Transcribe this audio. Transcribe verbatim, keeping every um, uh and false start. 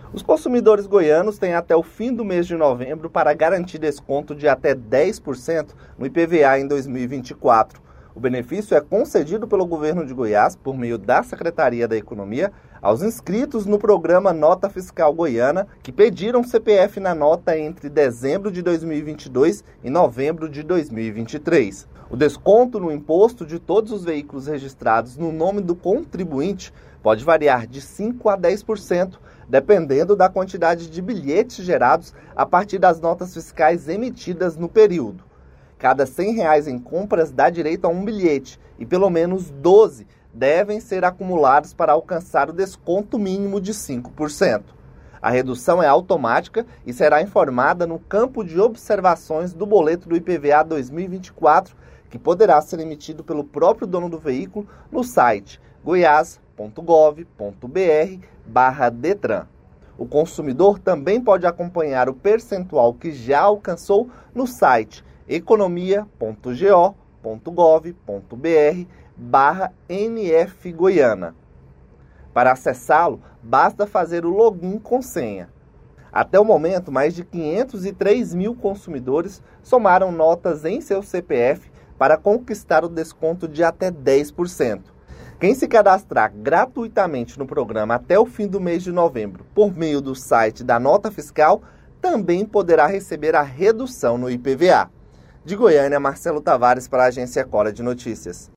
Os consumidores goianos têm até o fim do mês de novembro para garantir desconto de até dez por cento no I P V A em dois mil e vinte e quatro. O benefício é concedido pelo governo de Goiás, por meio da Secretaria da Economia, aos inscritos no programa Nota Fiscal Goiana, que pediram C P F na nota entre dezembro de dois mil e vinte e dois e novembro de dois mil e vinte e três. O desconto no imposto de todos os veículos registrados no nome do contribuinte pode variar de cinco por cento a dez por cento, dependendo da quantidade de bilhetes gerados a partir das notas fiscais emitidas no período. Cada cem reais em compras dá direito a um bilhete e pelo menos doze devem ser acumulados para alcançar o desconto mínimo de cinco por cento. A redução é automática e será informada no campo de observações do boleto do I P V A dois mil e vinte e quatro, que poderá ser emitido pelo próprio dono do veículo no site goiás ponto gov ponto br barra Detran. O consumidor também pode acompanhar o percentual que já alcançou no site economia ponto go ponto gov ponto br barra N F Goiana. Para acessá-lo, basta fazer o login com senha. Até o momento, mais de quinhentos e três mil consumidores somaram notas em seu C P F para conquistar o desconto de até dez por cento. Quem se cadastrar gratuitamente no programa até o fim do mês de novembro por meio do site da Nota Fiscal também poderá receber a redução no I P V A. De Goiânia, Marcelo Tavares para a Agência Cora de Notícias.